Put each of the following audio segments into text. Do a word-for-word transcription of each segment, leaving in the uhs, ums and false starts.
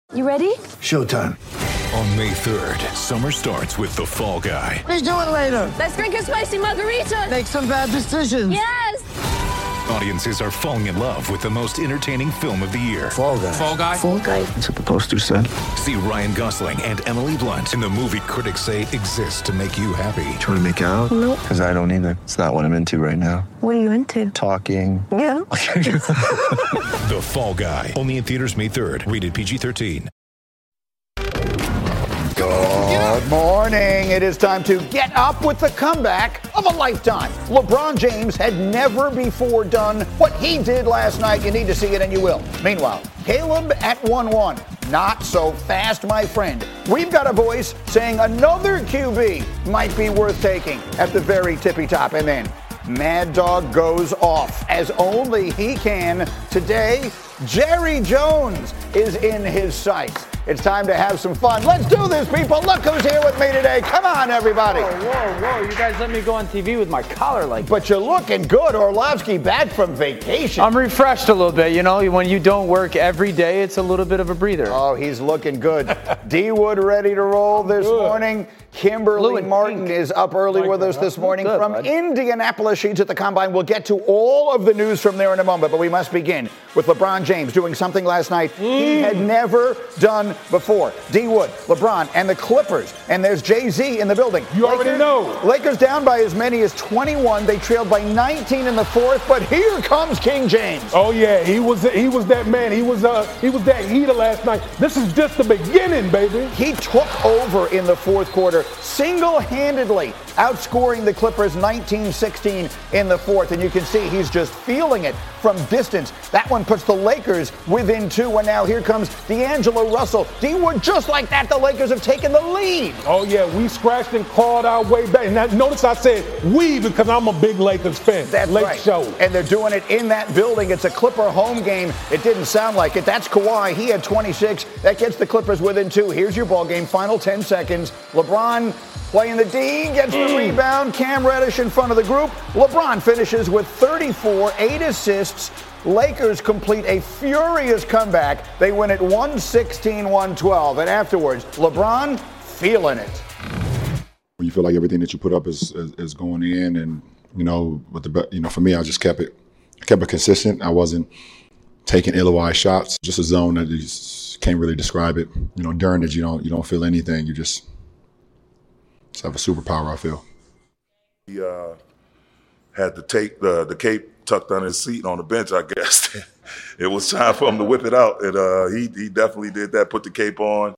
You ready? Showtime. On May third, summer starts with The Fall Guy. Let's do it later. Let's drink a spicy margarita. Make some bad decisions. Yes. Audiences are falling in love with the most entertaining film of the year. Fall Guy. Fall Guy? Fall Guy. That's what the poster said. See Ryan Gosling and Emily Blunt in the movie critics say exists to make you happy. Trying to make it out? Nope. Because I don't either. It's not what I'm into right now. What are you into? Talking. Yeah. The Fall Guy. Only in theaters May third. Rated P G thirteen. Good morning. It is time to get up with the comeback of a lifetime. LeBron James had never before done what he did last night. You need to see it, and you will. Meanwhile, Caleb at one one. Not so fast, my friend. We've got a voice saying another Q B might be worth taking at the very tippy top. And then Mad Dog goes off as only he can. Today, Jerry Jones is in his sights. It's time to have some fun. Let's do this, people. Look who's here with me today. Come on, everybody. Whoa, whoa, whoa. You guys let me go on T V with my collar like that. But you're looking good. Orlovsky back from vacation. I'm refreshed a little bit. You know, when you don't work every day, it's a little bit of a breather. Oh, he's looking good. D Wood ready to roll this good. morning. Kimberly Martin pink. is up early Like with us that. this morning Good, from bud. Indianapolis. She's at the Combine. We'll get to all of the news from there in a moment, but we must begin with LeBron James doing something last night mm. he had never done before. D Wood, LeBron, and the Clippers. And there's Jay-Z in the building. You Lakers, already know. Lakers down by as many as twenty-one. They trailed by nineteen in the fourth, but here comes King James. Oh yeah, he was he was that man. He was uh he was that heater last night. This is just the beginning, baby. He took over in the fourth quarter, single-handedly outscoring the Clippers nineteen sixteen in the fourth. And you can see he's just feeling it from distance. That one puts the Lakers within two. And now here comes D'Angelo Russell. D-Wood, just like that, the Lakers have taken the lead. Oh yeah, we scratched and clawed our way back. And that, notice I said we because I'm a big Lakers fan. That's Lake right. Show. And they're doing it in that building. It's a Clipper home game. It didn't sound like it. That's Kawhi. He had twenty-six. That gets the Clippers within two. Here's your ball game. Final ten seconds. LeBron playing the D, gets the Mm. rebound. Cam Reddish in front of the group. LeBron finishes with thirty-four, eight assists. Lakers complete a furious comeback. They win it one sixteen, one twelve. And afterwards, LeBron feeling it. When you feel like everything that you put up is is, is going in, and you know, with the you know, for me, I just kept it kept it consistent. I wasn't taking ill-advised shots. Just a zone that you just can't really describe it. You know, during it, you don't you don't feel anything. You just just have a superpower, I feel. He uh, had to take the the cape tucked under his seat on the bench, I guess. It was time for him to whip it out, and uh, he he definitely did that. Put the cape on.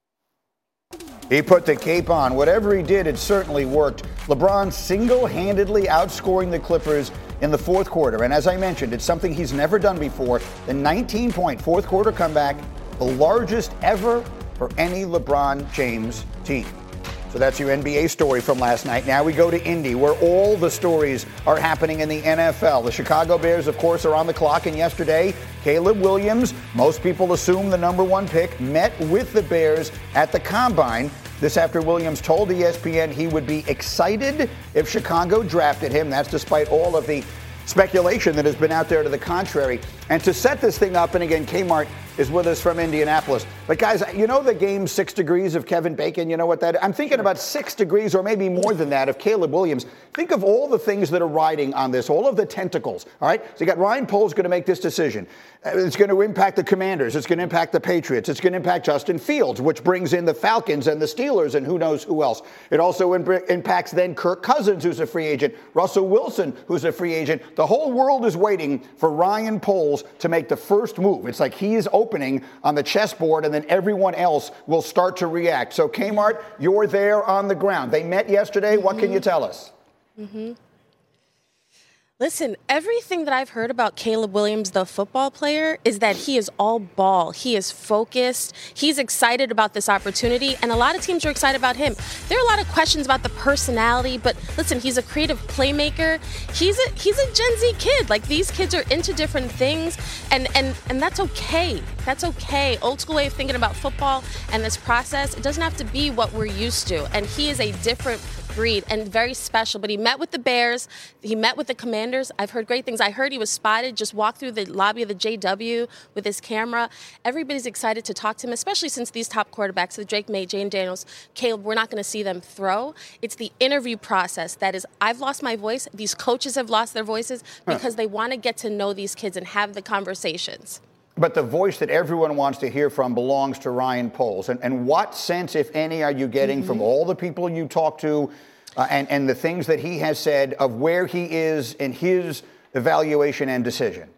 He put the cape on. Whatever he did, it certainly worked. LeBron single-handedly outscoring the Clippers in the fourth quarter. And as I mentioned, it's something he's never done before. The nineteen-point fourth quarter comeback, the largest ever for any LeBron James team. So that's your N B A story from last night. Now we go to Indy, where all the stories are happening in the N F L. The Chicago Bears, of course, are on the clock. And yesterday, Caleb Williams, most people assume the number one pick, met with the Bears at the Combine. This after Williams told E S P N he would be excited if Chicago drafted him. That's despite all of the speculation that has been out there to the contrary. And to set this thing up, and again, Kmart is with us from Indianapolis. But guys, you know the game Six Degrees of Kevin Bacon? You know what that is? I'm thinking about six degrees or maybe more than that of Caleb Williams. Think of all the things that are riding on this, all of the tentacles, all right? So you got Ryan Poles going to make this decision. It's going to impact the Commanders. It's going to impact the Patriots. It's going to impact Justin Fields, which brings in the Falcons and the Steelers and who knows who else. It also imp- impacts then Kirk Cousins, who's a free agent, Russell Wilson, who's a free agent. The whole world is waiting for Ryan Poles to make the first move. It's like he is opening on the chessboard, and then everyone else will start to react. So, Kmart, you're there on the ground. They met yesterday. Mm-hmm. What can you tell us? Mm-hmm. Listen, everything that I've heard about Caleb Williams, the football player, is that he is all ball. He is focused. He's excited about this opportunity, and a lot of teams are excited about him. There are a lot of questions about the personality, but listen, he's a creative playmaker. He's a he's a Gen Z kid. Like, these kids are into different things, and and and that's okay. That's okay. Old school way of thinking about football and this process, it doesn't have to be what we're used to. And he is a different breed and very special. But he met with the Bears. He met with the Commanders. I've heard great things. I heard he was spotted, just walked through the lobby of the J W with his camera. Everybody's excited to talk to him, especially since these top quarterbacks, the Drake May, Jayden Daniels, Caleb, we're not going to see them throw. It's the interview process that is, I've lost my voice. These coaches have lost their voices because huh. they want to get to know these kids and have the conversations. But the voice that everyone wants to hear from belongs to Ryan Poles. And, and what sense, if any, are you getting mm-hmm. from all the people you talk to uh, and, and the things that he has said of where he is in his evaluation and decision?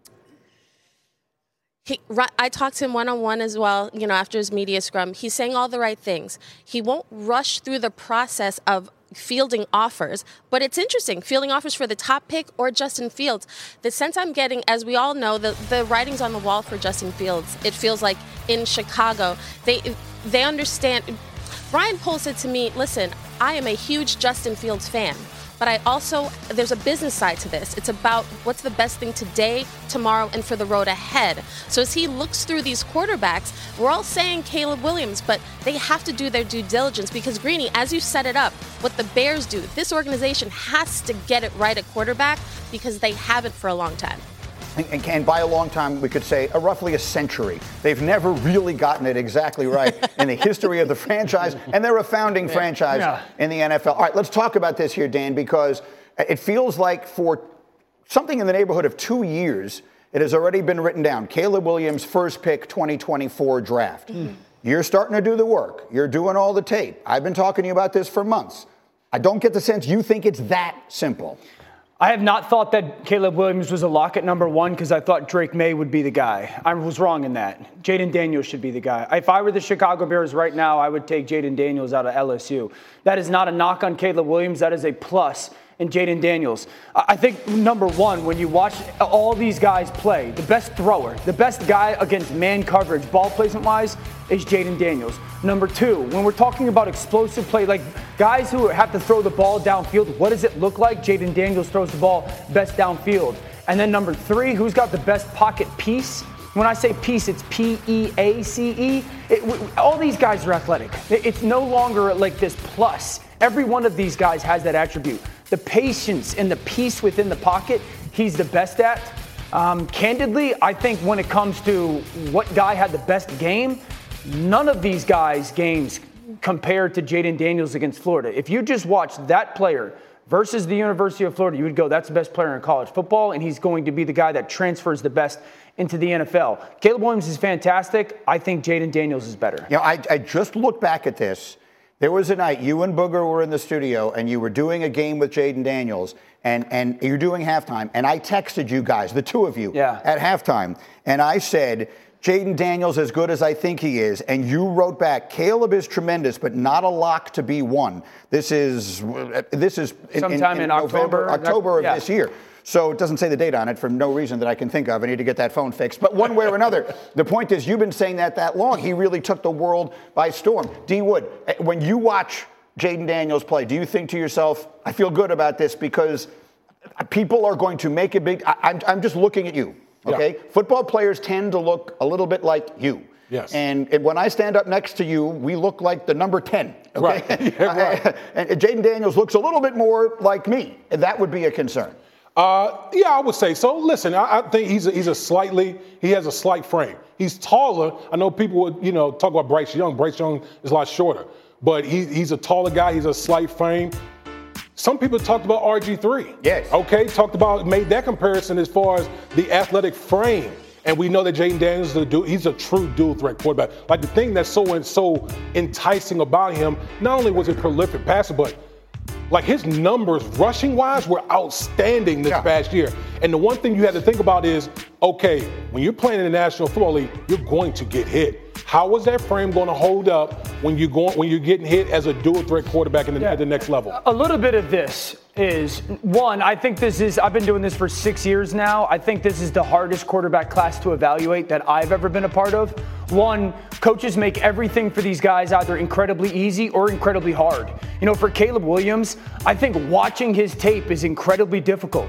He, I talked to him one-on-one as well, you know, after his media scrum. He's saying all the right things. He won't rush through the process of fielding offers, but it's interesting, fielding offers for the top pick or Justin Fields. The sense I'm getting, as we all know, the, the writing's on the wall for Justin Fields. It feels like in Chicago, they they understand. Ryan Poles said to me, listen, I am a huge Justin Fields fan, but I also, there's a business side to this. It's about what's the best thing today, tomorrow, and for the road ahead. So as he looks through these quarterbacks, we're all saying Caleb Williams, but they have to do their due diligence because, Greeny, as you set it up, what the Bears do, this organization has to get it right at quarterback because they haven't for a long time. And, and by a long time, we could say a roughly a century. They've never really gotten it exactly right in the history of the franchise, and they're a founding yeah. franchise yeah. in the N F L. All right, let's talk about this here, Dan, because it feels like for something in the neighborhood of two years, it has already been written down. Caleb Williams, first pick, twenty twenty-four draft. Mm. You're starting to do the work. You're doing all the tape. I've been talking to you about this for months. I don't get the sense you think it's that simple. I have not thought that Caleb Williams was a lock at number one because I thought Drake May would be the guy. I was wrong in that. Jayden Daniels should be the guy. If I were the Chicago Bears right now, I would take Jayden Daniels out of L S U. That is not a knock on Caleb Williams. That is a plus in Jayden Daniels. I think, number one, when you watch all these guys play, the best thrower, the best guy against man coverage, ball placement-wise, is Jayden Daniels. Number two, when we're talking about explosive play, like guys who have to throw the ball downfield, what does it look like? Jayden Daniels throws the ball best downfield. And then number three, who's got the best pocket piece? When I say piece, it's P E A C E. It, w- all these guys are athletic. It, it's no longer like this plus. Every one of these guys has that attribute. The patience and the peace within the pocket, he's the best at. Um, candidly, I think when it comes to what guy had the best game, none of these guys' games compared to Jayden Daniels against Florida. If you just watch that player versus the University of Florida, you would go, that's the best player in college football, and he's going to be the guy that transfers the best into the N F L. Caleb Williams is fantastic. I think Jayden Daniels is better. You know, I, I just looked back at this. There was a night you and Booger were in the studio and you were doing a game with Jayden Daniels and, and you're doing halftime. And I texted you guys, the two of you, yeah. at halftime. And I said, Jayden Daniels as good as I think he is. And you wrote back, Caleb is tremendous, but not a lock to be one. This is this is in, sometime in, in, in November, October, October of yeah. this year. So it doesn't say the date on it for no reason that I can think of. I need to get that phone fixed. But one way or another, the point is you've been saying that that long. He really took the world by storm. D. Wood, when you watch Jayden Daniels play, do you think to yourself, I feel good about this because people are going to make a big – I'm I'm just looking at you, okay? Yeah. Football players tend to look a little bit like you. Yes. And, and when I stand up next to you, we look like the number ten. Okay? Right. Yeah, right. And Jayden Daniels looks a little bit more like me. And that would be a concern. Uh, yeah, I would say so. Listen, I, I think he's a, he's a slightly, he has a slight frame. He's taller. I know people would, you know, talk about Bryce Young. Bryce Young is a lot shorter, but he, he's a taller guy. He's a slight frame. Some people talked about R G three. Yes. Okay, talked about, made that comparison as far as the athletic frame. And we know that Jayden Daniels is a dual, he's a true dual threat quarterback. Like the thing that's so so enticing about him, not only was he a prolific passer, but like his numbers rushing wise were outstanding this yeah. past year. And the one thing you have to think about is, okay, when you're playing in the National Football League, you're going to get hit. How is that frame going to hold up when you're going when you're getting hit as a dual threat quarterback in the, yeah. at the next level? A little bit of this is, one, I think this is, I've been doing this for six years now. I think this is the hardest quarterback class to evaluate that I've ever been a part of. One, coaches make everything for these guys either incredibly easy or incredibly hard. You know, for Caleb Williams, I think watching his tape is incredibly difficult.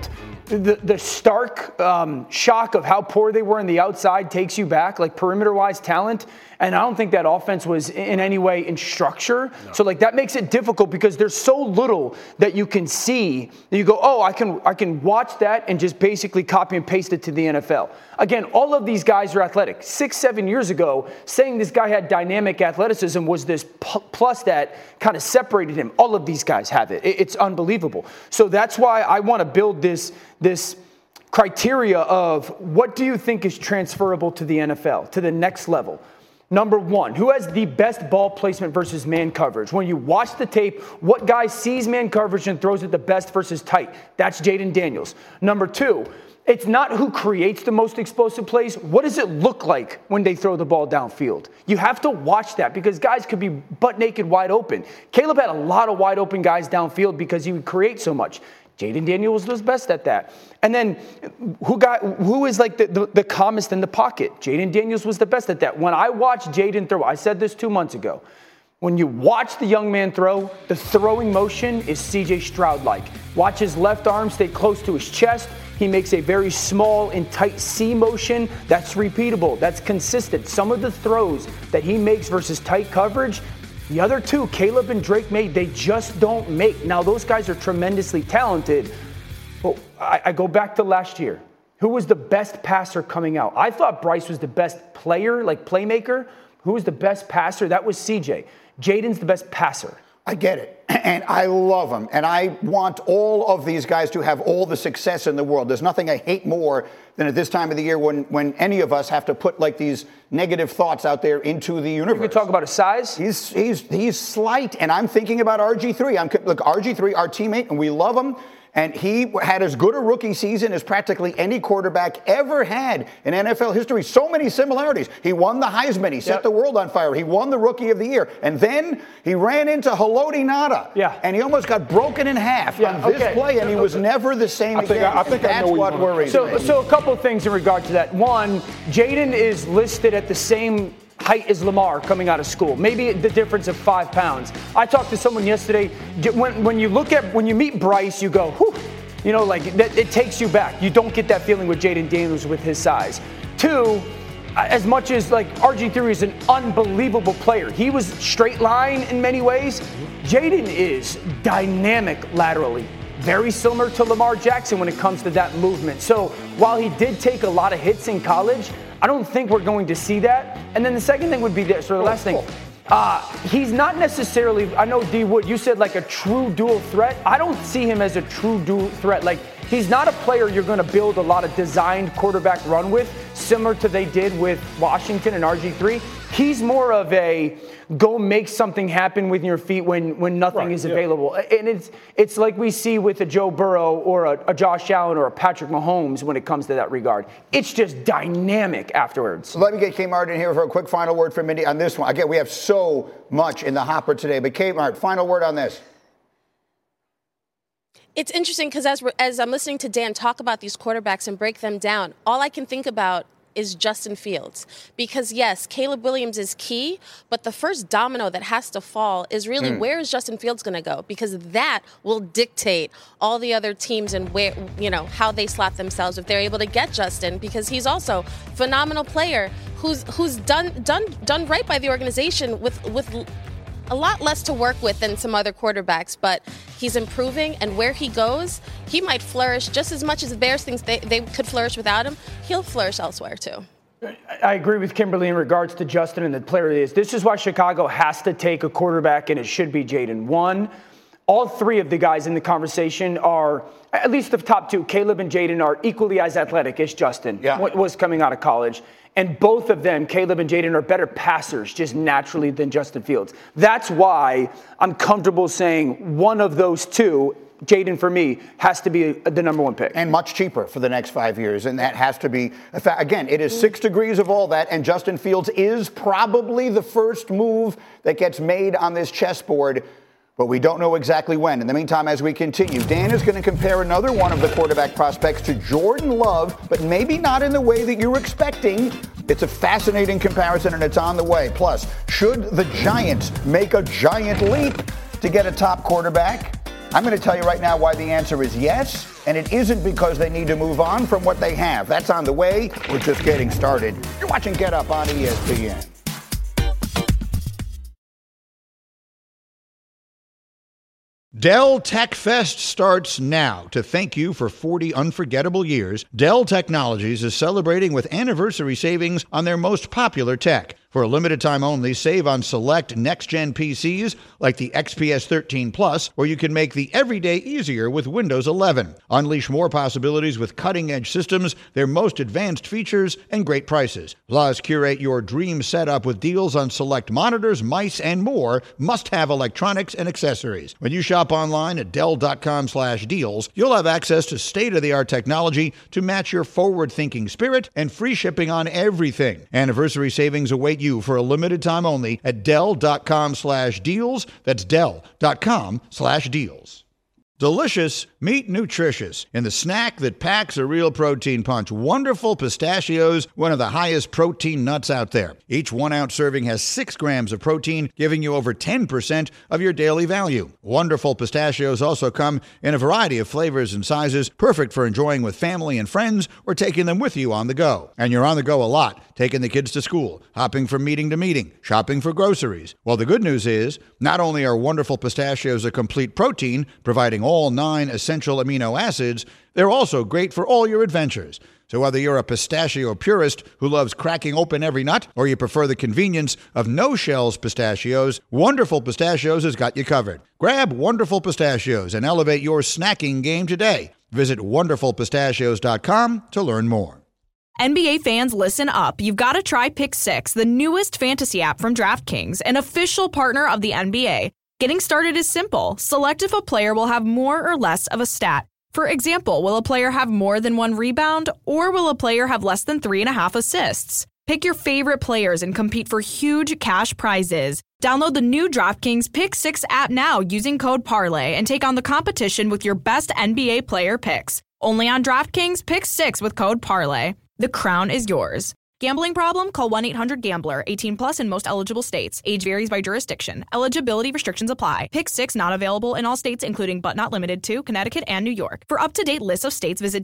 the, the stark um, shock of how poor they were on the outside takes you back, like perimeter-wise talent. And I don't think that offense was in any way in structure. No. So like that makes it difficult because there's so little that you can see that you go, oh, I can I can watch that and just basically copy and paste it to the N F L. Again, all of these guys are athletic. Six, seven years ago, saying this guy had dynamic athleticism was this p- plus that kind of separated him. All of these guys have it. it it's unbelievable. So that's why I want to build this this criteria of what do you think is transferable to the N F L, to the next level. Number one, who has the best ball placement versus man coverage? When you watch the tape, what guy sees man coverage and throws it the best versus tight? That's Jayden Daniels. Number two, it's not who creates the most explosive plays. What does it look like when they throw the ball downfield? You have to watch that because guys could be butt naked wide open. Caleb had a lot of wide open guys downfield because he would create so much. Jayden Daniels was best at that. And then who got who is like the, the, the calmest in the pocket? Jayden Daniels was the best at that. When I watched Jayden throw, I said this two months ago, when you watch the young man throw, the throwing motion is C J Stroud-like. Watch his left arm stay close to his chest. He makes a very small and tight C motion. That's repeatable. That's consistent. Some of the throws that he makes versus tight coverage, the other two, Caleb and Drake Maye, they just don't make. Now, those guys are tremendously talented. But I, I go back to last year. Who was the best passer coming out? I thought Bryce was the best player, like playmaker. Who was the best passer? That was C J. Jayden's the best passer. I get it. And I love him. And I want all of these guys to have all the success in the world. There's nothing I hate more than at this time of the year when, when any of us have to put like these negative thoughts out there into the universe. We could talk about his size. He's he's he's slight. And I'm thinking about R G three. I'm look, R G three, our teammate, and we love him. And he had as good a rookie season as practically any quarterback ever had in N F L history. So many similarities. He won the Heisman. He set yep. the world on fire. He won the Rookie of the Year. And then he ran into Haloti Ngata. Yeah. And he almost got broken in half yeah, on this okay. play, and he was never the same I think again. I, I think That's I know what worries so, me. So a couple of things in regard to that. One, Jayden is listed at the same height as Lamar coming out of school. Maybe the difference of five pounds. I talked to someone yesterday. When, when you look at, when you meet Bryce, you go, whew. You know, like, that, it takes you back. You don't get that feeling with Jayden Daniels with his size. Two, as much as, like, R G three is an unbelievable player. He was straight line in many ways. Jayden is dynamic laterally. Very similar to Lamar Jackson when it comes to that movement. So while he did take a lot of hits in college, I don't think we're going to see that. And then the second thing would be this, or the last thing. Uh, he's not necessarily, I know D Wood, you said like a true dual threat. I don't see him as a true dual threat. Like, he's not a player you're going to build a lot of designed quarterback run with, similar to they did with Washington and R G three. He's more of a go make something happen with your feet when, when nothing right, is yeah. available. And it's it's like we see with a Joe Burrow or a, a Josh Allen or a Patrick Mahomes when it comes to that regard. It's just dynamic afterwards. So let me get Kmart in here for a quick final word from Mindy on this one. Again, we have so much in the hopper today, but Kmart, final word on this. It's interesting because as, as I'm listening to Dan talk about these quarterbacks and break them down, all I can think about is Justin Fields. Because, yes, Caleb Williams is key, but the first domino that has to fall is really mm. where is Justin Fields going to go? Because that will dictate all the other teams and where, you know, how they slap themselves if they're able to get Justin, because he's also a phenomenal player who's who's done done done right by the organization with with a lot less to work with than some other quarterbacks, but he's improving, and where he goes, he might flourish just as much as the Bears thinks they, they could flourish without him. He'll flourish elsewhere, too. I agree with Kimberly in regards to Justin and the player it is. This is why Chicago has to take a quarterback, and it should be Jayden. One, all three of the guys in the conversation are, at least the top two, Caleb and Jayden, are equally as athletic as Justin yeah. was coming out of college. And both of them, Caleb and Jayden, are better passers just naturally than Justin Fields. That's why I'm comfortable saying one of those two, Jayden for me, has to be the number one pick. And much cheaper for the next five years. And that has to be, again, it is six degrees of all that. And Justin Fields is probably the first move that gets made on this chessboard. But we don't know exactly when. In the meantime, as we continue, Dan is going to compare another one of the quarterback prospects to Jordan Love, but maybe not in the way that you're expecting. It's a fascinating comparison, and it's on the way. Plus, should the Giants make a giant leap to get a top quarterback? I'm going to tell you right now why the answer is yes, and it isn't because they need to move on from what they have. That's on the way. We're just getting started. You're watching Get Up on E S P N. Dell Tech Fest starts now. To thank you for forty unforgettable years, Dell Technologies is celebrating with anniversary savings on their most popular tech. For a limited time only, save on select next-gen P Cs like the X P S thirteen Plus, where you can make the everyday easier with Windows eleven. Unleash more possibilities with cutting-edge systems, their most advanced features, and great prices. Plus, curate your dream setup with deals on select monitors, mice, and more must-have electronics and accessories. When you shop online at Dell.com slash deals, you'll have access to state-of-the-art technology to match your forward-thinking spirit and free shipping on everything. Anniversary savings await you for a limited time only at Dell.com slash deals. That's Dell.com slash deals. Delicious, meet nutritious. In the snack that packs a real protein punch, Wonderful Pistachios, one of the highest protein nuts out there. Each one-ounce serving has six grams of protein, giving you over ten percent of your daily value. Wonderful Pistachios also come in a variety of flavors and sizes, perfect for enjoying with family and friends or taking them with you on the go. And you're on the go a lot, taking the kids to school, hopping from meeting to meeting, shopping for groceries. Well, the good news is, not only are Wonderful Pistachios a complete protein, providing all nine essential amino acids, they're also great for all your adventures. So whether you're a pistachio purist who loves cracking open every nut, or you prefer the convenience of no-shells pistachios, Wonderful Pistachios has got you covered. Grab Wonderful Pistachios and elevate your snacking game today. Visit wonderful pistachios dot com to learn more. N B A fans, listen up. You've got to try Pick Six, the newest fantasy app from DraftKings, an official partner of the N B A. Getting started is simple. Select if a player will have more or less of a stat. For example, will a player have more than one rebound, or will a player have less than three and a half assists? Pick your favorite players and compete for huge cash prizes. Download the new DraftKings Pick Six app now using code Parlay and take on the competition with your best N B A player picks. Only on DraftKings Pick Six with code Parlay. The crown is yours. Gambling problem? Call one eight hundred gambler. eighteen plus in most eligible states. Age varies by jurisdiction. Eligibility restrictions apply. Pick Six not available in all states, including but not limited to Connecticut and New York. For up-to-date lists of states, visit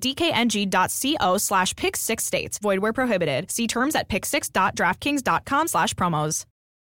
dkng.co slash pick six states. Void where prohibited. See terms at pick six dot draftkings dot com slash promos.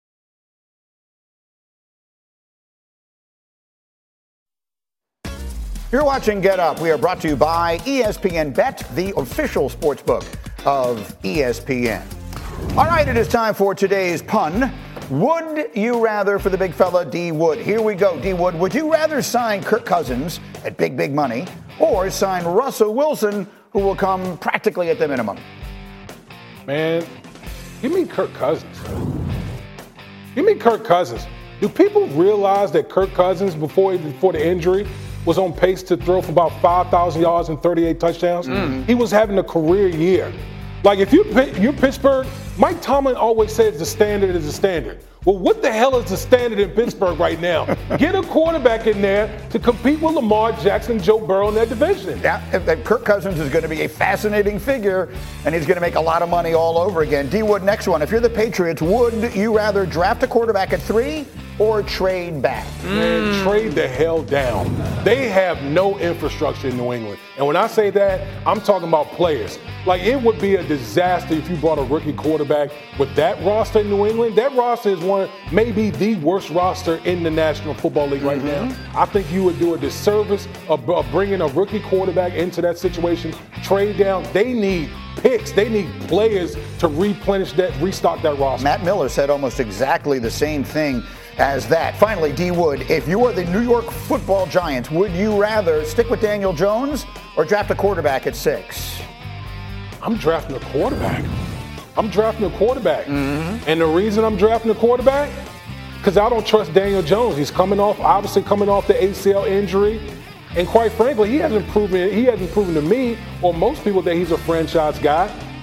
You're watching Get Up. We are brought to you by E S P N Bet, the official sportsbook of E S P N. All right, it is time for today's pun. Would you rather for the big fella, D. Wood? Here we go, D. Wood. Would you rather sign Kirk Cousins at big, big money or sign Russell Wilson, who will come practically at the minimum? Man, give me Kirk Cousins. Give me Kirk Cousins. Do people realize that Kirk Cousins, before, before the injury, was on pace to throw for about five thousand yards and thirty-eight touchdowns? Mm. He was having a career year. Like, if you're, you're Pittsburgh, Mike Tomlin always says the standard is the standard. Well, what the hell is the standard in Pittsburgh right now? Get a quarterback in there to compete with Lamar Jackson and Joe Burrow in that division. Yeah, and Kirk Cousins is going to be a fascinating figure, and he's going to make a lot of money all over again. D. Wood, next one. If you're the Patriots, would you rather draft a quarterback at three or trade back? Man, trade the hell down. They have no infrastructure in New England. And when I say that, I'm talking about players. Like, it would be a disaster if you brought a rookie quarterback with that roster in New England. That roster is one, maybe the worst roster in the National Football League right mm-hmm. now. I think you would do a disservice of, of bringing a rookie quarterback into that situation. Trade down. They need picks. They need players to replenish that, restock that roster. Matt Miller said almost exactly the same thing as that. Finally, D. Wood, if you are the New York Football Giants, would you rather stick with Daniel Jones or draft a quarterback at six? I'm drafting a quarterback. I'm drafting a quarterback. Mm-hmm. And the reason I'm drafting a quarterback, because I don't trust Daniel Jones. He's coming off, obviously coming off the A C L injury. And quite frankly, he hasn't proven, he hasn't proven to me or most people that he's a franchise guy.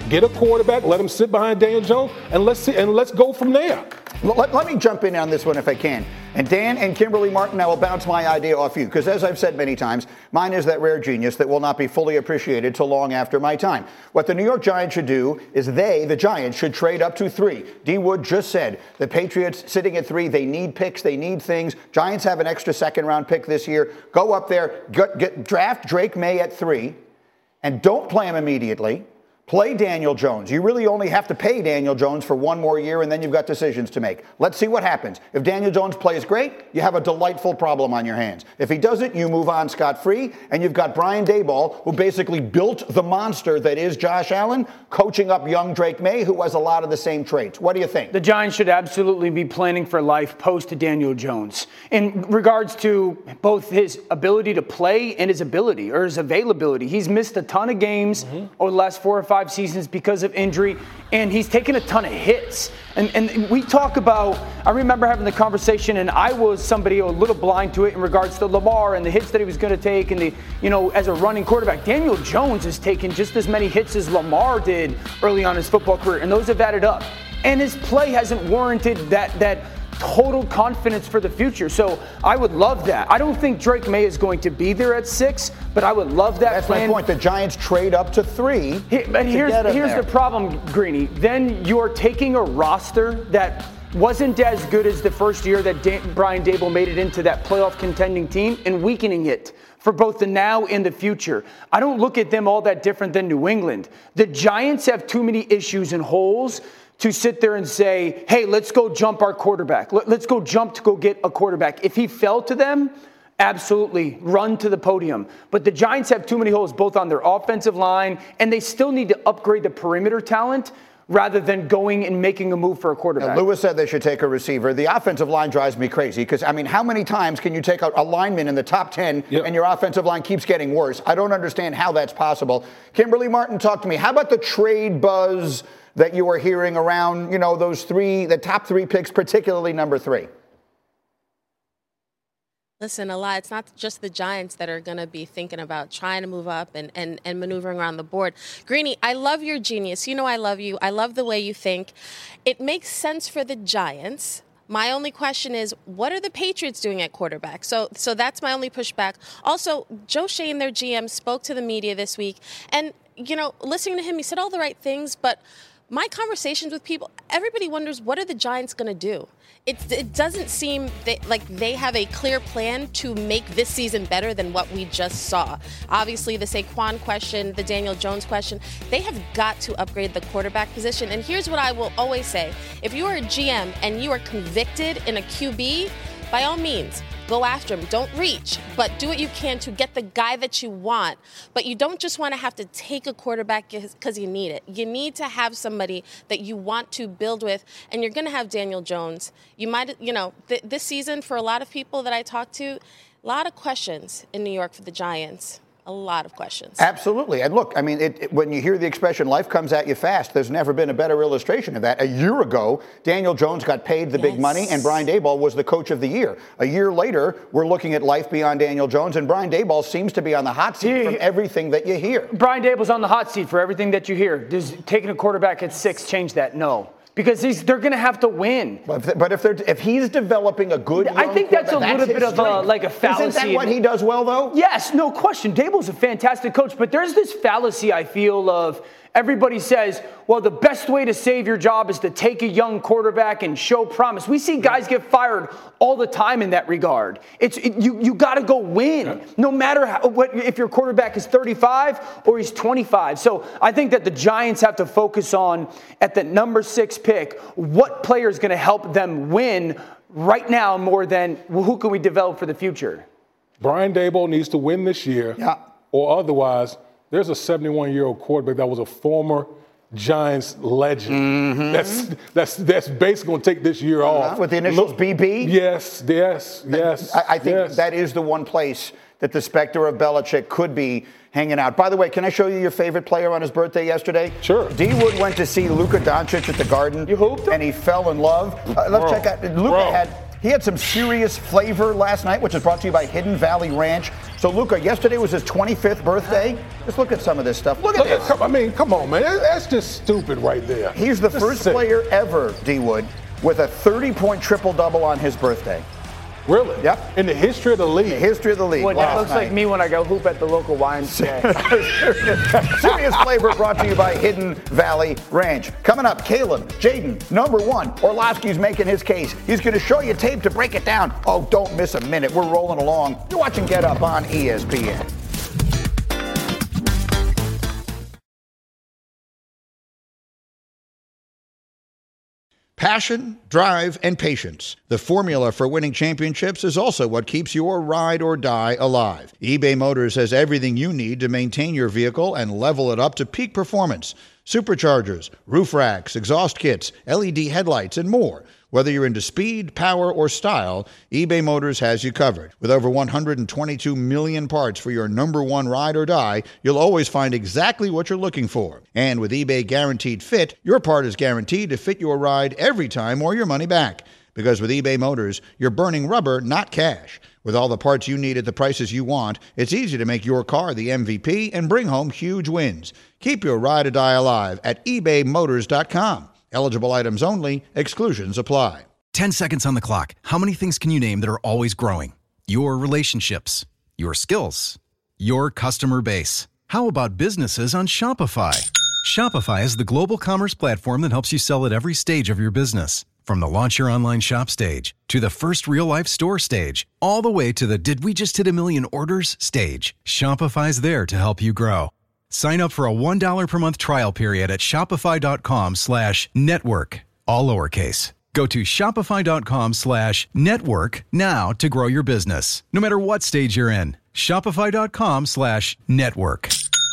Get a quarterback, let him sit behind Daniel Jones, and let's see, and let's go from there. Let, let me jump in on this one if I can. And Dan and Kimberly Martin, I will bounce my idea off you, because as I've said many times, mine is that rare genius that will not be fully appreciated till long after my time. What the New York Giants should do is they, the Giants, should trade up to three. D. Wood just said the Patriots sitting at three, they need picks, they need things. Giants have an extra second round pick this year. Go up there, get, get, draft Drake May at three, and don't play him immediately. Play Daniel Jones. You really only have to pay Daniel Jones for one more year, and then you've got decisions to make. Let's see what happens. If Daniel Jones plays great, you have a delightful problem on your hands. If he doesn't, you move on scot-free, and you've got Brian Daboll, who basically built the monster that is Josh Allen, coaching up young Drake May, who has a lot of the same traits. What do you think? The Giants should absolutely be planning for life post Daniel Jones. In regards to both his ability to play and his ability, or his availability. He's missed a ton of games mm-hmm. over the last four or five seasons because of injury, and he's taken a ton of hits. And, and we talk about, I remember having the conversation, and I was somebody a little blind to it in regards to Lamar and the hits that he was going to take, and the, you know, as a running quarterback. Daniel Jones has taken just as many hits as Lamar did early on in his football career, and those have added up. And his play hasn't warranted that that total confidence for the future. So I would love that. I don't think Drake May is going to be there at six, but I would love that That's plan. my point. The Giants trade up to three. He, but here's, here's the problem, Greeny. Then you're taking a roster that wasn't as good as the first year that Dan, Brian Daboll made it into that playoff contending team and weakening it for both the now and the future. I don't look at them all that different than New England. The Giants have too many issues and holes to sit there and say, hey, let's go jump our quarterback. Let's go jump to go get a quarterback. If he fell to them, absolutely run to the podium. But the Giants have too many holes both on their offensive line, and they still need to upgrade the perimeter talent rather than going and making a move for a quarterback. Now, Lewis said they should take a receiver. The offensive line drives me crazy because, I mean, how many times can you take a, a lineman in the top ten yep. and your offensive line keeps getting worse? I don't understand how that's possible. Kimberly Martin, talk to me. How about the trade buzz that you are hearing around, you know, those three, the top three picks, particularly number three? Listen, a lot. It's not just the Giants that are going to be thinking about trying to move up and, and, and maneuvering around the board. Greeny, I love your genius. You know I love you. I love the way you think. It makes sense for the Giants. My only question is, what are the Patriots doing at quarterback? So so that's my only pushback. Also, Joe Schoen, their G M, spoke to the media this week. And, you know, listening to him, he said all the right things, but my conversations with people, everybody wonders, what are the Giants going to do? It, it doesn't seem that, like they have a clear plan to make this season better than what we just saw. Obviously, the Saquon question, the Daniel Jones question, they have got to upgrade the quarterback position. And here's what I will always say. If you are a G M and you are convicted in a Q B, by all means, go after him. Don't reach, but do what you can to get the guy that you want. But you don't just want to have to take a quarterback because you need it. You need to have somebody that you want to build with, and you're going to have Daniel Jones. You might, you know, th- this season for a lot of people that I talk to, a lot of questions in New York for the Giants. A lot of questions. Absolutely. And look, I mean, it, it, when you hear the expression, life comes at you fast, there's never been a better illustration of that. A year ago, Daniel Jones got paid the yes. big money, and Brian Daboll was the coach of the year. A year later, we're looking at life beyond Daniel Jones, and Brian Daboll seems to be on the hot seat yeah, from everything that you hear. Brian Daboll's on the hot seat for everything that you hear. Does taking a quarterback at six change that? No. Because he's, they're going to have to win. But if, but if, they're, if he's developing a good I think that's a little that's bit of a, like a fallacy. Isn't that what he does well, though? Yes, no question. Daboll's a fantastic coach, but there's this fallacy, I feel, of everybody says, well, the best way to save your job is to take a young quarterback and show promise. We see guys get fired all the time in that regard. It's it, you you got to go win, no matter how, what if your quarterback is thirty-five or he's twenty-five. So I think that the Giants have to focus on, at the number six pick, what player is going to help them win right now more than well, who can we develop for the future. Brian Daboll needs to win this year, yeah. or otherwise, there's a seventy-one-year-old quarterback that was a former Giants legend. Mm-hmm. That's that's that's basically going to take this year uh-huh. off. With the initials Look, B B? Yes, yes, yes. I, I think yes. that is the one place that the specter of Belichick could be hanging out. By the way, can I show you your favorite player on his birthday yesterday? Sure. D. Wood went to see Luka Doncic at the Garden. You hooped him? And he fell in love. Uh, let's Bro. check out. Luka Bro. had He had some serious flavor last night, which is brought to you by Hidden Valley Ranch. So, Luca, yesterday was his twenty-fifth birthday. Just look at some of this stuff. Look at Look, this. come- I mean, come on, man. That- That's just stupid right there. He's the That's first sick. player ever, D-Wood, with a thirty-point triple-double on his birthday. Really? Yep. In the history of the league. The history of the league. Well, that last looks night. like me when I go hoop at the local Y M C A. Serious flavor brought to you by Hidden Valley Ranch. Coming up, Caleb, Jaden, number one. Orlovsky's making his case. He's going to show you tape to break it down. Oh, don't miss a minute. We're rolling along. You're watching Get Up on E S P N. Passion, drive, and patience. The formula for winning championships is also what keeps your ride or die alive. eBay Motors has everything you need to maintain your vehicle and level it up to peak performance. Superchargers, roof racks, exhaust kits, L E D headlights, and more. Whether you're into speed, power, or style, eBay Motors has you covered. With over one hundred twenty-two million parts for your number one ride or die, you'll always find exactly what you're looking for. And with eBay Guaranteed Fit, your part is guaranteed to fit your ride every time or your money back. Because with eBay Motors, you're burning rubber, not cash. With all the parts you need at the prices you want, it's easy to make your car the M V P and bring home huge wins. Keep your ride or die alive at ebay motors dot com. Eligible items only. Exclusions apply. ten seconds on the clock. How many things can you name that are always growing? Your relationships, your skills, your customer base. How about businesses on Shopify? Shopify is the global commerce platform that helps you sell at every stage of your business. From the launch your online shop stage, to the first real-life store stage, all the way to the did we just hit a million orders stage. Shopify's there to help you grow. Sign up for a one dollar per month trial period at shopify.com slash network, all lowercase. Go to shopify.com slash network now to grow your business, no matter what stage you're in. Shopify.com slash network.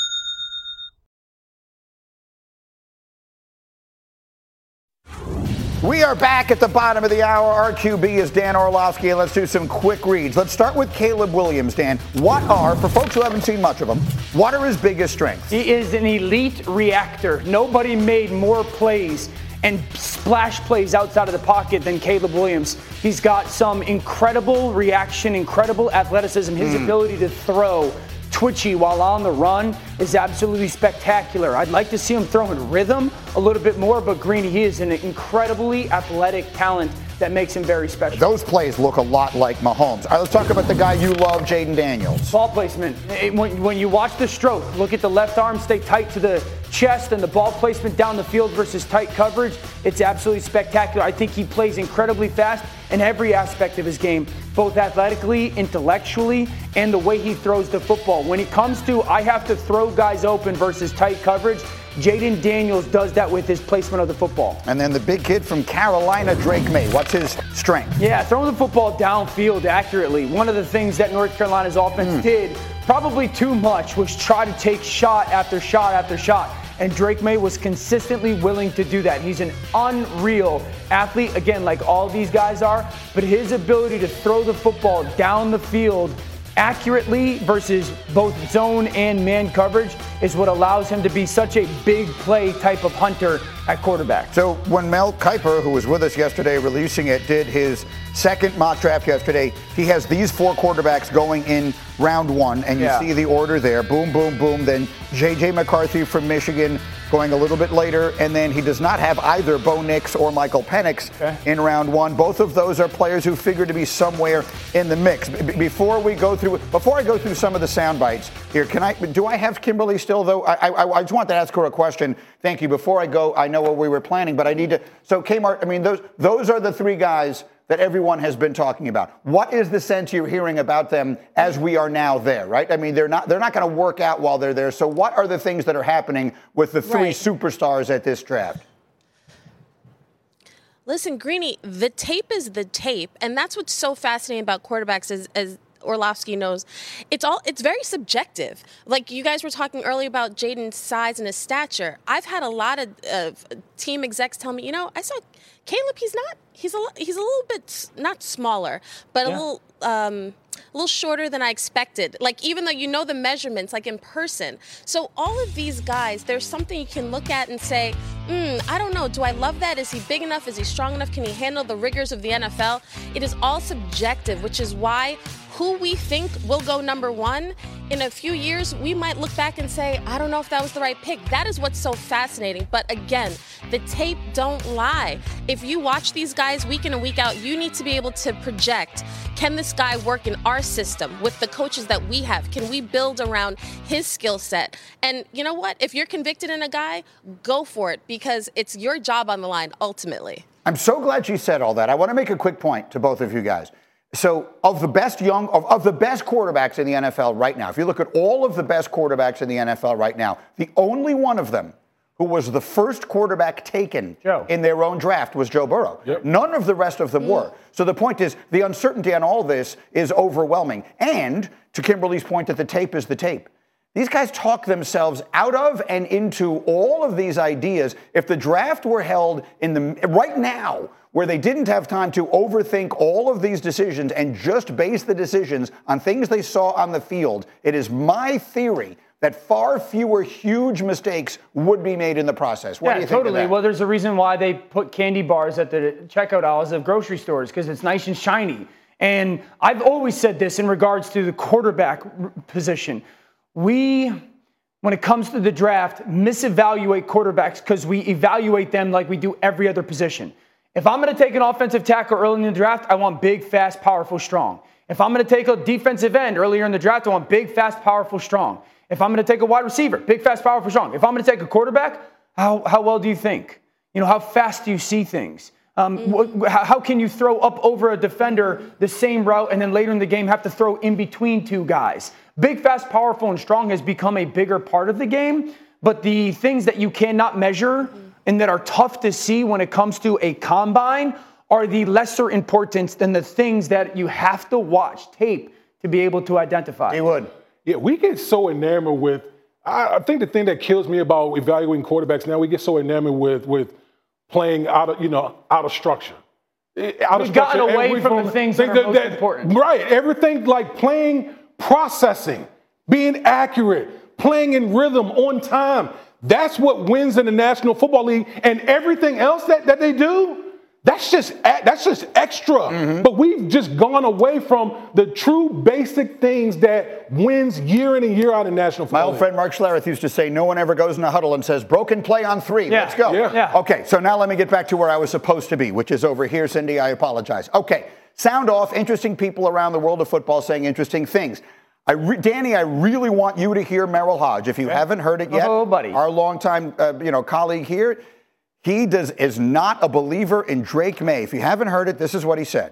We are back at the bottom of the hour. Our Q B is Dan Orlovsky, and let's do some quick reads. Let's start with Caleb Williams, Dan. What are, for folks who haven't seen much of him, what are his biggest strengths? He is an elite reactor. Nobody made more plays and splash plays outside of the pocket than Caleb Williams. He's got some incredible reaction, incredible athleticism. His mm. ability to throw twitchy while on the run is absolutely spectacular. I'd like to see him throw in rhythm a little bit more, but Greeny, he is an incredibly athletic talent that makes him very special. Those plays look a lot like Mahomes. All right, let's talk about the guy you love, Jaden Daniels. Ball placement. When, when you watch the stroke, look at the left arm stay tight to the chest and the ball placement down the field versus tight coverage. It's absolutely spectacular. I think he plays incredibly fast in every aspect of his game, both athletically, intellectually, and the way he throws the football. When it comes to I have to throw guys open versus tight coverage, Jaden Daniels does that with his placement of the football. And then the big kid from Carolina, Drake May. What's his strength? Yeah, throwing the football downfield accurately. One of the things that North Carolina's offense mm. did, probably too much, was try to take shot after shot after shot. And Drake May was consistently willing to do that. He's an unreal athlete, again, like all these guys are. But his ability to throw the football down the field accurately versus both zone and man coverage is what allows him to be such a big play type of hunter at quarterback. So when Mel Kiper, who was with us yesterday releasing it, did his second mock draft yesterday, he has these four quarterbacks going in round one, and you yeah. see the order there. Boom, boom, boom. Then J J McCarthy from Michigan going a little bit later, and then he does not have either Bo Nix or Michael Penix okay. in round one. Both of those are players who figure to be somewhere in the mix. B- before we go through, before I go through some of the sound bites here, can I? Do I have Kimberly still though? I, I, I just want to ask her a question. Thank you. Before I go, I know what we were planning, but I need to. So Kmart, I mean, those those are the three guys that everyone has been talking about. What is the sense you're hearing about them as we are now there, right? I mean, they're not they're not going to work out while they're there. So what are the things that are happening with the three right. superstars at this draft? Listen, Greeny, the tape is the tape, and that's what's so fascinating about quarterbacks is, as Orlovsky knows, it's all it's very subjective. Like you guys were talking earlier about Jaden's size and his stature. I've had a lot of uh, team execs tell me, you know, I saw Caleb. He's not. He's a. He's a little bit not smaller, but yeah. a little. Um, a little shorter than I expected. Like, even though you know the measurements, like in person. So all of these guys, there's something you can look at and say, hmm, I don't know. Do I love that? Is he big enough? Is he strong enough? Can he handle the rigors of the N F L? It is all subjective, which is why who we think will go number one, in a few years, we might look back and say, I don't know if that was the right pick. That is what's so fascinating. But again, the tape don't lie. If you watch these guys week in and week out, you need to be able to project, can this guy work in our system with the coaches that we have? Can we build around his skill set? And you know what? If you're convicted in a guy, go for it, because it's your job on the line ultimately. I'm so glad she said all that. I want to make a quick point to both of you guys. So of the best young, of, of the best quarterbacks in the N F L right now, if you look at all of the best quarterbacks in the N F L right now, the only one of them who was the first quarterback taken Joe. in their own draft was Joe Burrow. Yep. None of the rest of them mm. were. So the point is, the uncertainty on all this is overwhelming. And to Kimberly's point that the tape is the tape. These guys talk themselves out of and into all of these ideas. If the draft were held in the right now, where they didn't have time to overthink all of these decisions and just base the decisions on things they saw on the field, it is my theory that far fewer huge mistakes would be made in the process. What yeah, do you think totally. of that? Well, there's a reason why they put candy bars at the checkout aisles of grocery stores, because it's nice and shiny. And I've always said this in regards to the quarterback position. We, when it comes to the draft, misevaluate quarterbacks because we evaluate them like we do every other position. If I'm going to take an offensive tackle early in the draft, I want big, fast, powerful, strong. If I'm going to take a defensive end earlier in the draft, I want big, fast, powerful, strong. If I'm going to take a wide receiver, big, fast, powerful, strong. If I'm going to take a quarterback, how, how well do you think? You know, how fast do you see things? Um, mm-hmm. wh- how can you throw up over a defender the same route and then later in the game have to throw in between two guys? Big, fast, powerful, and strong has become a bigger part of the game, but the things that you cannot measure mm-hmm. and that are tough to see when it comes to a combine are the lesser importance than the things that you have to watch tape to be able to identify. He would. Yeah, we get so enamored with, I, I think the thing that kills me about evaluating quarterbacks now, we get so enamored with with playing out of, you know, out of structure. Out We've gotten away from, from the things that, that are most that, important. Right, everything like playing, processing, being accurate, playing in rhythm, on time. That's what wins in the National Football League, and everything else that, that they do, that's just that's just extra. Mm-hmm. But we've just gone away from the true basic things that wins year in and year out in National Football My old League. friend Mark Schlereth used to say, no one ever goes in a huddle and says, broken play on three, yeah. let's go. Yeah. Yeah. Okay, so now let me get back to where I was supposed to be, which is over here. Cindy, I apologize. Okay, sound off, interesting people around the world of football saying interesting things. I re- Danny, I really want you to hear Merrill Hodge. If you yeah. haven't heard it yet, oh, buddy. our longtime uh, you know, colleague here, he does is not a believer in Drake May. If you haven't heard it, this is what he said.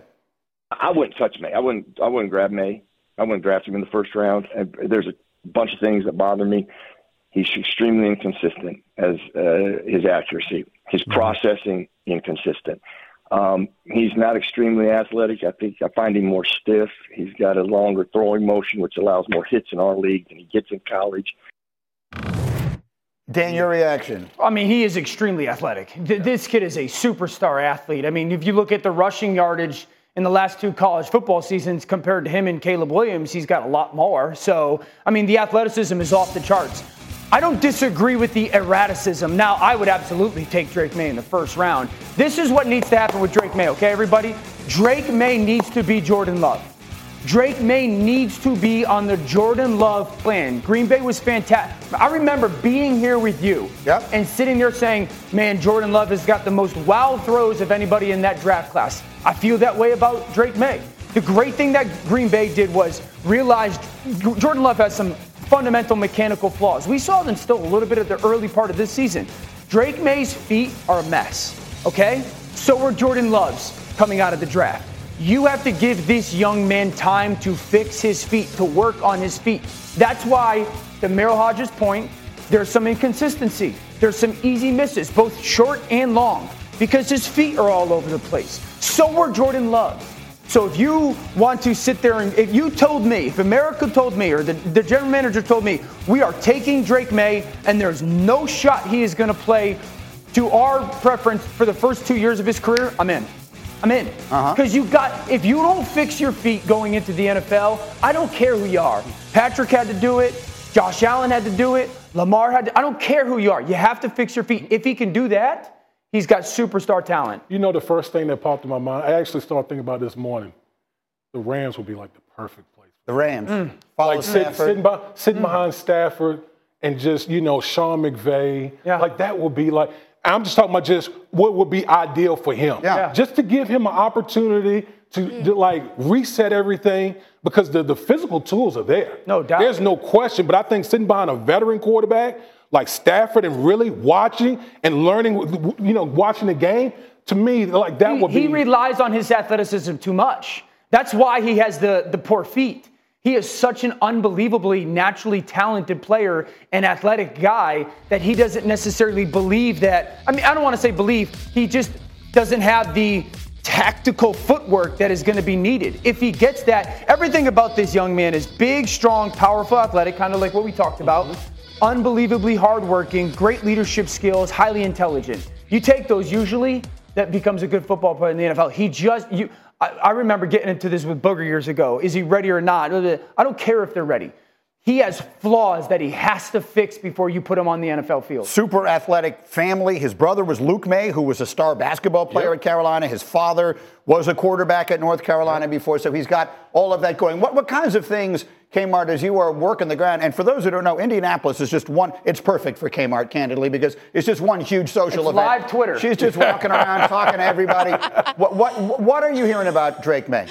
I wouldn't touch May. I wouldn't. I wouldn't grab May. I wouldn't draft him in the first round. And there's a bunch of things that bother me. He's extremely inconsistent as uh, his accuracy, his processing inconsistent. Um, he's not extremely athletic. I think I find him more stiff. He's got a longer throwing motion, which allows more hits in our league than he gets in college. Dan, your reaction? I mean, he is extremely athletic. This kid is a superstar athlete. I mean, if you look at the rushing yardage in the last two college football seasons compared to him and Caleb Williams, he's got a lot more. So, I mean, the athleticism is off the charts. I don't disagree with the erraticism. Now, I would absolutely take Drake May in the first round. This is what needs to happen with Drake May, okay, everybody? Drake May needs to be Jordan Love. Drake May needs to be on the Jordan Love plan. Green Bay was fantastic. I remember being here with you yep. and sitting there saying, man, Jordan Love has got the most wild throws of anybody in that draft class. I feel that way about Drake May. The great thing that Green Bay did was realize Jordan Love has some fundamental mechanical flaws. We saw them still a little bit at the early part of this season. Drake May's feet are a mess, okay? So are Jordan Love's coming out of the draft. You have to give this young man time to fix his feet, to work on his feet. That's why, to Merrill Hodge's point, there's some inconsistency. There's some easy misses, both short and long, because his feet are all over the place. So were Jordan Love. So if you want to sit there and if you told me, if America told me, or the, the general manager told me, we are taking Drake May and there's no shot he is going to play to our preference for the first two years of his career, I'm in. I'm in. Because uh-huh. you got, if you don't fix your feet going into the N F L, I don't care who you are. Patrick had to do it. Josh Allen had to do it. Lamar had to. I don't care who you are. You have to fix your feet. If he can do that, he's got superstar talent. You know, the first thing that popped in my mind, I actually started thinking about this morning. The Rams would be like the perfect place. The Rams. Mm. Like sit, sitting, by, sitting mm. behind Stafford and just, you know, Sean McVay. Yeah. Like that would be like, I'm just talking about just what would be ideal for him. Yeah. Just to give him an opportunity to, mm. to like reset everything because the, the physical tools are there. No doubt. There's no question. But I think sitting behind a veteran quarterback like Stafford and really watching and learning, you know, watching the game, to me, like that he, would be. He relies on his athleticism too much. That's why he has the, the poor feet. He is such an unbelievably naturally talented player and athletic guy that he doesn't necessarily believe that. I mean, I don't want to say believe. He just doesn't have the tactical footwork that is going to be needed. If he gets that, everything about this young man is big, strong, powerful, athletic, kind of like what we talked about. Mm-hmm. Unbelievably hardworking, great leadership skills, highly intelligent. You take those, usually that becomes a good football player in the N F L. He just, you. I remember getting into this with Booger years ago. Is he ready or not? I don't care if they're ready. He has flaws that he has to fix before you put him on the N F L field. Super athletic family. His brother was Luke May, who was a star basketball player yep. at Carolina. His father was a quarterback at North Carolina before, so he's got all of that going. What, what kinds of things, Kmart, as you are working the ground, and for those who don't know, Indianapolis is just one, it's perfect for Kmart, candidly, because it's just one huge social it's event. Live Twitter. She's just walking around talking to everybody. What, what, what are you hearing about Drake May?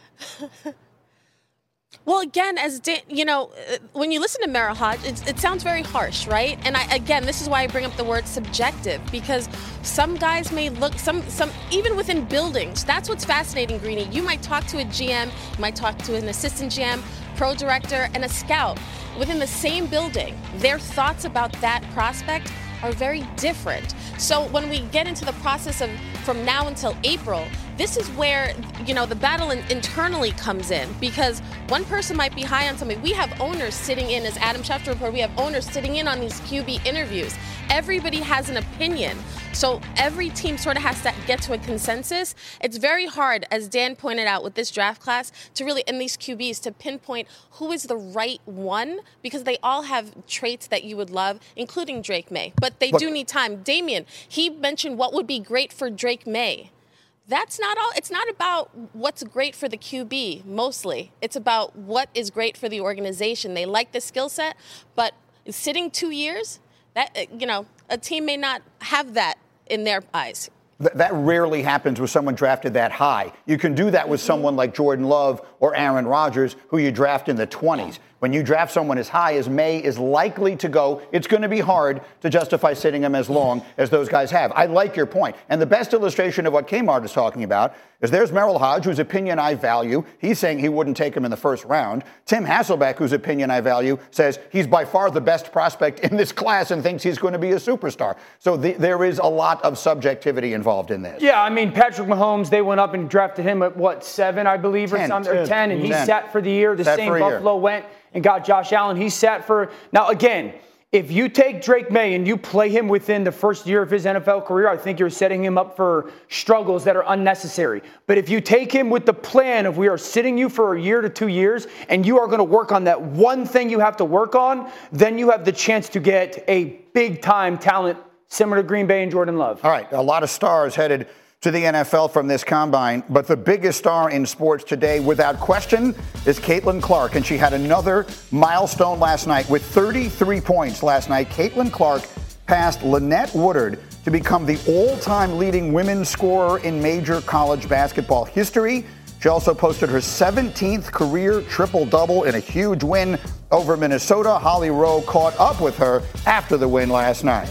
Well, again, as Dan, you know, when you listen to Merrill Hodge, it, it sounds very harsh, right? And I, again, this is why I bring up the word subjective, because some guys may look, some, some even within buildings, that's what's fascinating, Greeny. You might talk to a G M, you might talk to an assistant G M, pro director, and a scout within the same building. Their thoughts about that prospect are very different. So when we get into the process of from now until April, this is where, you know, the battle in, internally comes in, because one person might be high on something. We have owners sitting in, as Adam Schefter reported, we have owners sitting in on these Q B interviews. Everybody has an opinion. So every team sort of has to get to a consensus. It's very hard, as Dan pointed out, with this draft class to really, and these Q Bs, to pinpoint who is the right one, because they all have traits that you would love, including Drake May. But they Look. do need time. Damien, he mentioned what would be great for Drake May. That's not all. It's not about what's great for the Q B, mostly. It's about what is great for the organization. They like the skill set, but sitting two years, that, you know, a team may not have that in their eyes. Th- that rarely happens with someone drafted that high. You can do that with mm-hmm. someone like Jordan Love or Aaron Rodgers, who you draft in the twenties. When you draft someone as high as May is likely to go, it's going to be hard to justify sitting him as long as those guys have. I like your point. And the best illustration of what Kmart is talking about is there's Merrill Hodge, whose opinion I value. He's saying he wouldn't take him in the first round. Tim Hasselbeck, whose opinion I value, says he's by far the best prospect in this class and thinks he's going to be a superstar. So the, there is a lot of subjectivity involved in this. Yeah, I mean, Patrick Mahomes, they went up and drafted him at, what, seven, I believe, or ten, something, or ten, and he ten. sat for the year. The sat same Buffalo year. went and got Josh Allen. He sat for, now again, if you take Drake May and you play him within the first year of his N F L career, I think you're setting him up for struggles that are unnecessary. But if you take him with the plan of we are sitting you for a year to two years and you are going to work on that one thing you have to work on, then you have the chance to get a big-time talent similar to Green Bay and Jordan Love. All right, a lot of stars headed to the N F L from this combine, but the biggest star in sports today, without question, is Caitlin Clark, and she had another milestone last night with thirty-three points last night. Caitlin Clark passed Lynette Woodard to become the all-time leading women's scorer in major college basketball history. She also posted her seventeenth career triple-double in a huge win over Minnesota. Holly Rowe caught up with her after the win last night.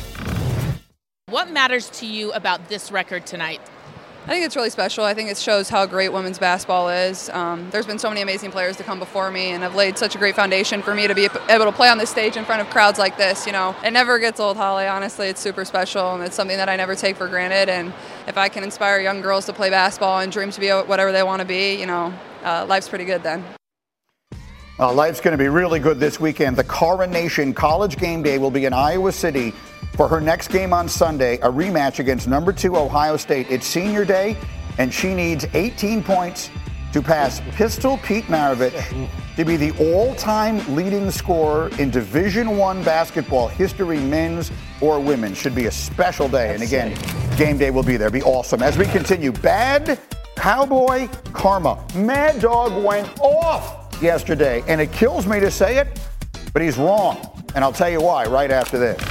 What matters to you about this record tonight? I think it's really special. I think it shows how great women's basketball is. Um, there's been so many amazing players to come before me, and have laid such a great foundation for me to be able to play on this stage in front of crowds like this. You know, it never gets old, Holly. Honestly, it's super special, and it's something that I never take for granted. And if I can inspire young girls to play basketball and dream to be whatever they want to be, you know, uh, life's pretty good then. Uh, life's going to be really good this weekend. The Coronation College game day will be in Iowa City for her next game on Sunday, a rematch against number two Ohio State. It's senior day, and she needs eighteen points to pass Pistol Pete Maravich to be the all-time leading scorer in Division One basketball history, men's or women's. Should be a special day. And again, game day will be there. Be awesome. As we continue, bad Cowboy karma. Mad Dog went off yesterday, and it kills me to say it, but he's wrong. And I'll tell you why right after this.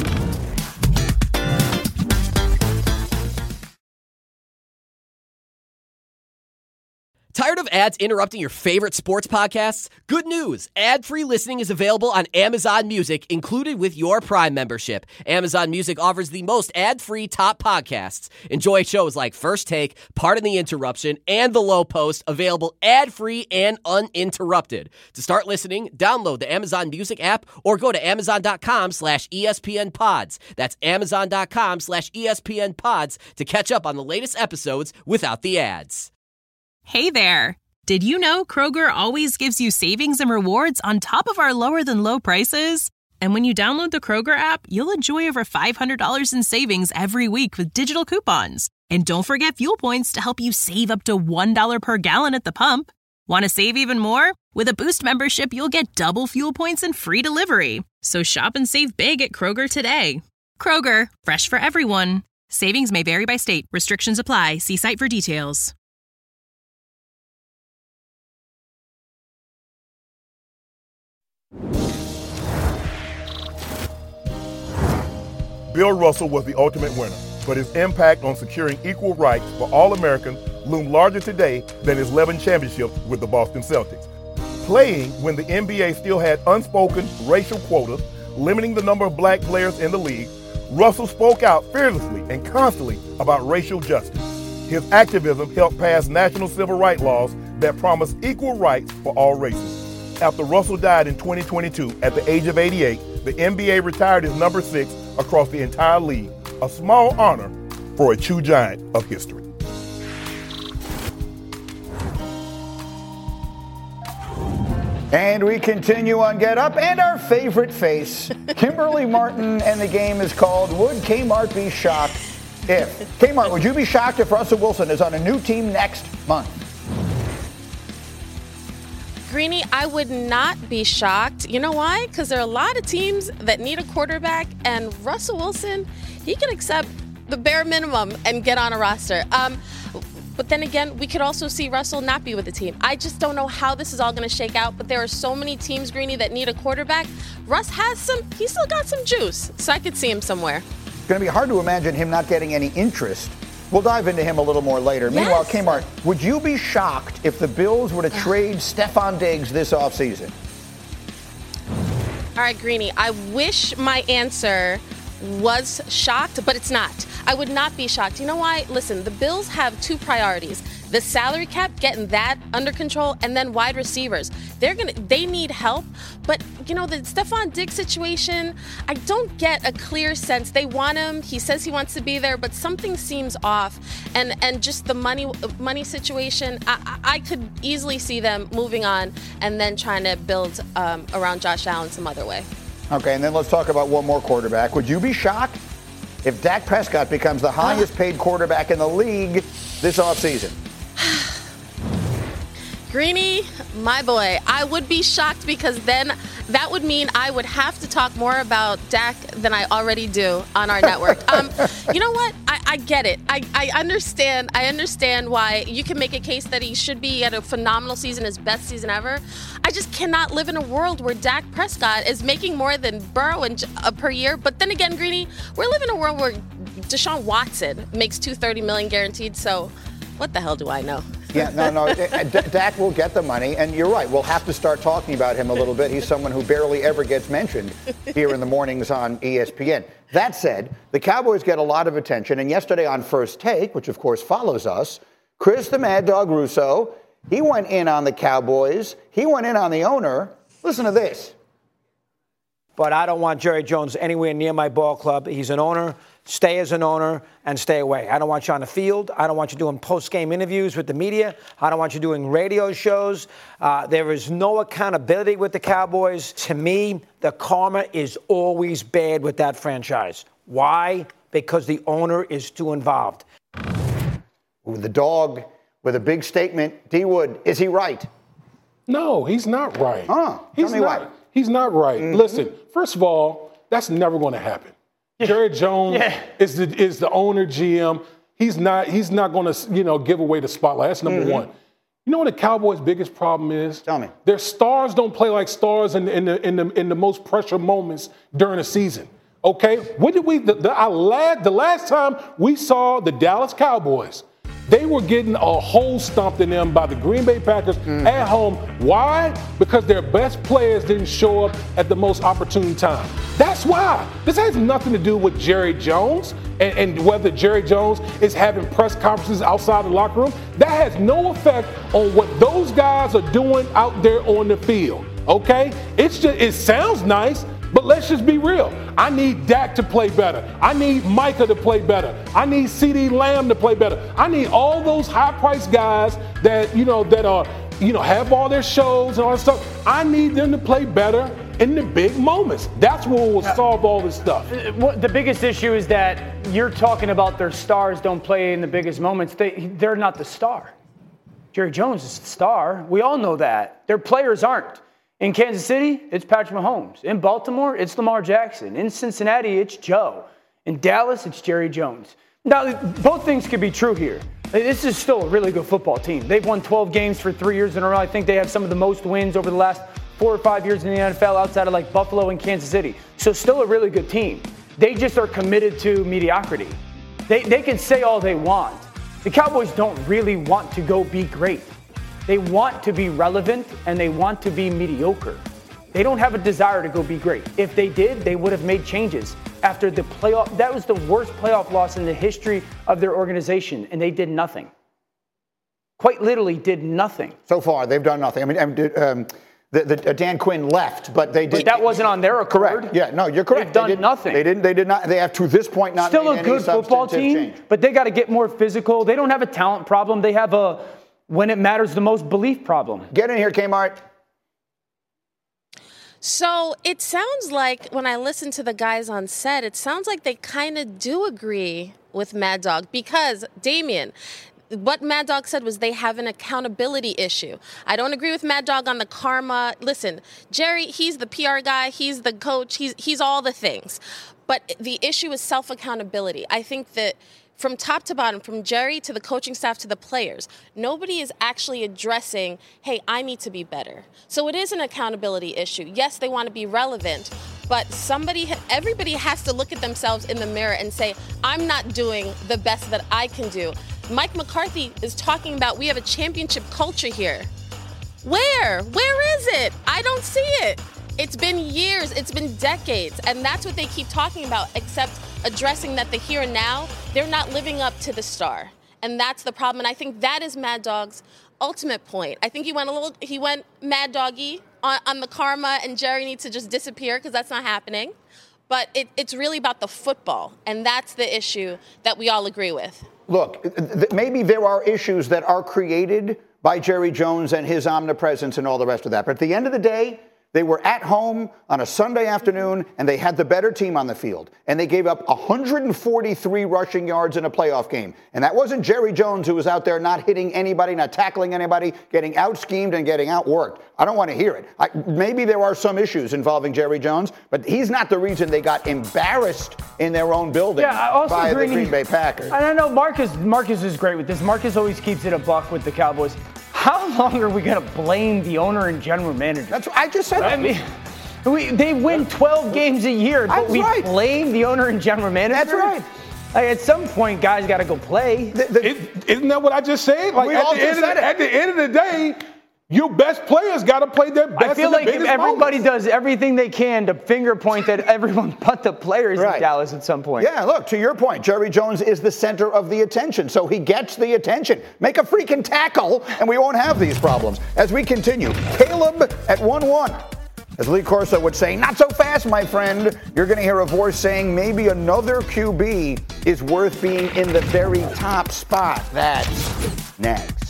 Tired of ads interrupting your favorite sports podcasts? Good news! Ad-free listening is available on Amazon Music, included with your Prime membership. Amazon Music offers the most ad-free top podcasts. Enjoy shows like First Take, Pardon the Interruption, and The Low Post, available ad-free and uninterrupted. To start listening, download the Amazon Music app or go to amazon.com slash ESPN pods. That's amazon.com slash ESPN pods to catch up on the latest episodes without the ads. Hey there! Did you know Kroger always gives you savings and rewards on top of our lower-than-low prices? And when you download the Kroger app, you'll enjoy over five hundred dollars in savings every week with digital coupons. And don't forget fuel points to help you save up to one dollar per gallon at the pump. Want to save even more? With a Boost membership, you'll get double fuel points and free delivery. So shop and save big at Kroger today. Kroger, fresh for everyone. Savings may vary by state. Restrictions apply. See site for details. Bill Russell was the ultimate winner, but his impact on securing equal rights for all Americans loomed larger today than his eleven championships with the Boston Celtics. Playing when the N B A still had unspoken racial quotas, limiting the number of black players in the league, Russell spoke out fearlessly and constantly about racial justice. His activism helped pass national civil rights laws that promised equal rights for all races. After Russell died in twenty twenty-two at the age of eighty-eight, the N B A retired his number six across the entire league, a small honor for a true giant of history. And we continue on Get Up, and our favorite face, Kimberly Martin, and the game is called Would Kmart Be Shocked If? Kmart, would you be shocked if Russell Wilson is on a new team next month? Greeny, I would not be shocked. You know why? Because there are a lot of teams that need a quarterback, and Russell Wilson, he can accept the bare minimum and get on a roster. Um, but then again, we could also see Russell not be with the team. I just don't know how this is all going to shake out, but there are so many teams, Greeny, that need a quarterback. Russ has some, he's still got some juice, so I could see him somewhere. It's going to be hard to imagine him not getting any interest. We'll dive into him a little more later. Yes. Meanwhile, Kmart, would you be shocked if the Bills were to trade Stefon Diggs this offseason? All right, Greeny, I wish my answer was shocked, but it's not. I would not be shocked. You know why? Listen, the Bills have two priorities. The salary cap, getting that under control, and then wide receivers. They're gonna, they need help, but you know the Stefon Diggs situation. I don't get a clear sense. They want him. He says he wants to be there, but something seems off. And and just the money money situation. I, I could easily see them moving on and then trying to build um, around Josh Allen some other way. Okay, and then let's talk about one more quarterback. Would you be shocked if Dak Prescott becomes the highest paid quarterback in the league this offseason? Greeny, my boy, I would be shocked because then that would mean I would have to talk more about Dak than I already do on our network. Um, you know what? I, I get it. I, I understand. I understand why you can make a case that he should be at a phenomenal season, his best season ever. I just cannot live in a world where Dak Prescott is making more than Burrow and, uh, per year. But then again, Greeny, we're living in a world where Deshaun Watson makes two hundred thirty million dollars guaranteed. So what the hell do I know? Yeah, no, no. D- Dak will get the money, and you're right. We'll have to start talking about him a little bit. He's someone who barely ever gets mentioned here in the mornings on E S P N. That said, the Cowboys get a lot of attention, and yesterday on First Take, which of course follows us, Chris the Mad Dog Russo, he went in on the Cowboys. He went in on the owner. Listen to this. But I don't want Jerry Jones anywhere near my ball club. He's an owner. Stay as an owner and stay away. I don't want you on the field. I don't want you doing post-game interviews with the media. I don't want you doing radio shows. Uh, there is no accountability with the Cowboys. To me, the karma is always bad with that franchise. Why? Because the owner is too involved. with the dog, with a big statement. D. Wood, is he right? No, he's not right. Huh, he's tell me not. why. He's not right. Mm-hmm. Listen, first of all, that's never going to happen. Yeah. Jerry Jones yeah. is the is the owner, G M. He's not. He's not going to you know give away the spotlight. That's number mm-hmm. one. You know what the Cowboys' biggest problem is? Tell me. Their stars don't play like stars in, in the in the in the most pressure moments during a season. Okay, when did we? The, the, I lad, the last time we saw the Dallas Cowboys, they were getting a hole stomped in them by the Green Bay Packers mm. at home. Why? Because their best players didn't show up at the most opportune time. That's why. This has nothing to do with Jerry Jones and, and whether Jerry Jones is having press conferences outside the locker room. That has no effect on what those guys are doing out there on the field. Okay? It's just it sounds nice. But let's just be real. I need Dak to play better. I need Micah to play better. I need CeeDee Lamb to play better. I need all those high-priced guys that, you know, that are, you know, have all their shows and all that stuff. I need them to play better in the big moments. That's what will solve all this stuff. The biggest issue is that you're talking about their stars don't play in the biggest moments. They, they're not the star. Jerry Jones is the star. We all know that. Their players aren't. In Kansas City, it's Patrick Mahomes. In Baltimore, it's Lamar Jackson. In Cincinnati, it's Joe. In Dallas, it's Jerry Jones. Now, both things could be true here. This is still a really good football team. They've won twelve games for three years in a row. I think they have some of the most wins over the last four or five years in the N F L outside of like Buffalo and Kansas City. So still a really good team. They just are committed to mediocrity. They, they can say all they want. The Cowboys don't really want to go be great. They want to be relevant, and they want to be mediocre. They don't have a desire to go be great. If they did, they would have made changes after the playoff. That was the worst playoff loss in the history of their organization, and they did nothing. Quite literally did nothing. So far, they've done nothing. I mean, um, the, the, uh, Dan Quinn left, but they did. But that wasn't on their accord. Correct. Yeah, no, you're correct. They've done they did, nothing. They didn't. They did not. They have to this point not Still made a good any football team, change. But they got to get more physical. They don't have a talent problem. They have a when it matters the most belief problem. Get in here, Kmart. So it sounds like when I listen to the guys on set, it sounds like they kind of do agree with Mad Dog because, Damian, what Mad Dog said was they have an accountability issue. I don't agree with Mad Dog on the karma. Listen, Jerry, he's the P R guy. He's the coach. He's, he's all the things. But the issue is self-accountability. I think that from top to bottom, from Jerry to the coaching staff to the players, nobody is actually addressing, hey, I need to be better. So it is an accountability issue. Yes, they want to be relevant, but somebody, everybody has to look at themselves in the mirror and say, I'm not doing the best that I can do. Mike McCarthy is talking about we have a championship culture here. Where? Where is it? I don't see it. It's been years, it's been decades, and that's what they keep talking about, except addressing that the here and now, they're not living up to the star. And that's the problem. And I think that is Mad Dog's ultimate point. I think he went a little, he went Mad Doggy on, on the karma, and Jerry needs to just disappear because that's not happening. But it, it's really about the football, and that's the issue that we all agree with. Look, th- maybe there are issues that are created by Jerry Jones and his omnipresence and all the rest of that. But at the end of the day, they were at home on a Sunday afternoon, and they had the better team on the field. And they gave up one hundred forty-three rushing yards in a playoff game. And that wasn't Jerry Jones who was out there not hitting anybody, not tackling anybody, getting out-schemed and getting outworked. I don't want to hear it. I, maybe there are some issues involving Jerry Jones, but he's not the reason they got embarrassed in their own building yeah, I also by agree. the Green Bay Packers. I don't know. Marcus, Marcus is great with this. Marcus always keeps it a buck with the Cowboys. How long are we going to blame the owner and general manager? That's what I just said. I mean, we, they win twelve games a year, but That's we right. blame the owner and general manager? That's right. Like, at some point, guys got to go play. The, the, it, isn't that what I just said? Like we at all the, just end said of the, it. at the end of the day, your best players got to play their best. I feel in the like if biggest everybody moments. does everything they can to finger point at everyone but the players Right. in Dallas at some point. Yeah, look, to your point, Jerry Jones is the center of the attention, so he gets the attention. Make a freaking tackle, and we won't have these problems. As we continue, Caleb at one one. As Lee Corso would say, not so fast, my friend. You're going to hear a voice saying maybe another Q B is worth being in the very top spot. That's next.